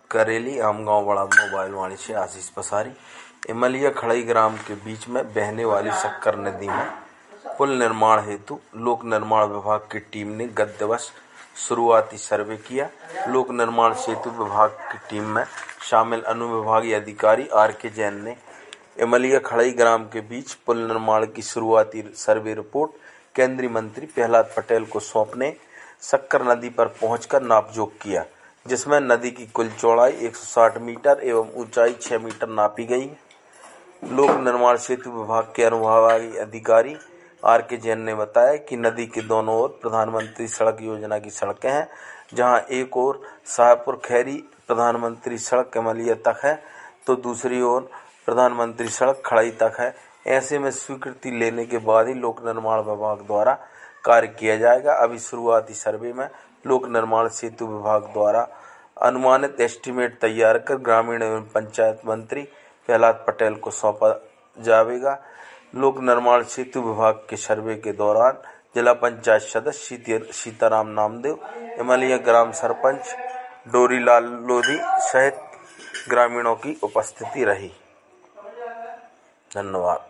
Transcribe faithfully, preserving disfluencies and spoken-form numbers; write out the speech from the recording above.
करेली आमगांव बड़ा मोबाइल वाणिज्य आशीष पसारी। इमलिया खड़ई ग्राम के बीच में बहने वाली शक्कर नदी में पुल निर्माण हेतु लोक निर्माण विभाग की टीम ने गत दिवस शुरुआती सर्वे किया। लोक निर्माण सेतु विभाग की टीम में शामिल अनुविभागीय अधिकारी आर के जैन ने इमलिया खड़ई ग्राम के बीच पुल निर्माण की शुरुआती सर्वे रिपोर्ट केंद्रीय मंत्री प्रहलाद पटेल को सौंपने शक्कर नदी पर पहुंचकर नापजोख किया, जिसमें नदी की कुल चौड़ाई एक सौ साठ मीटर एवं ऊंचाई छह मीटर नापी गई। लोक निर्माण सेतु विभाग के अनुविभागीय अधिकारी आर के जैन ने बताया कि नदी के दोनों ओर प्रधानमंत्री सड़क योजना की सड़कें हैं, जहां एक ओर शाहपुर खैरी प्रधानमंत्री सड़क इमलिया तक है तो दूसरी ओर प्रधानमंत्री सड़क खड़ई तक है। ऐसे में स्वीकृति लेने के बाद ही लोक निर्माण विभाग द्वारा कार्य किया जाएगा। अभी शुरुआती सर्वे में लोक निर्माण सेतु विभाग द्वारा अनुमानित एस्टीमेट तैयार कर ग्रामीण एवं पंचायत मंत्री प्रहलाद पटेल को सौंपा जाएगा। लोक निर्माण सेतु विभाग के सर्वे के दौरान जिला पंचायत सदस्य सीताराम नामदेव, इमलिया ग्राम सरपंच डोरीलाल लोधी सहित ग्रामीणों की उपस्थिति रही। धन्यवाद।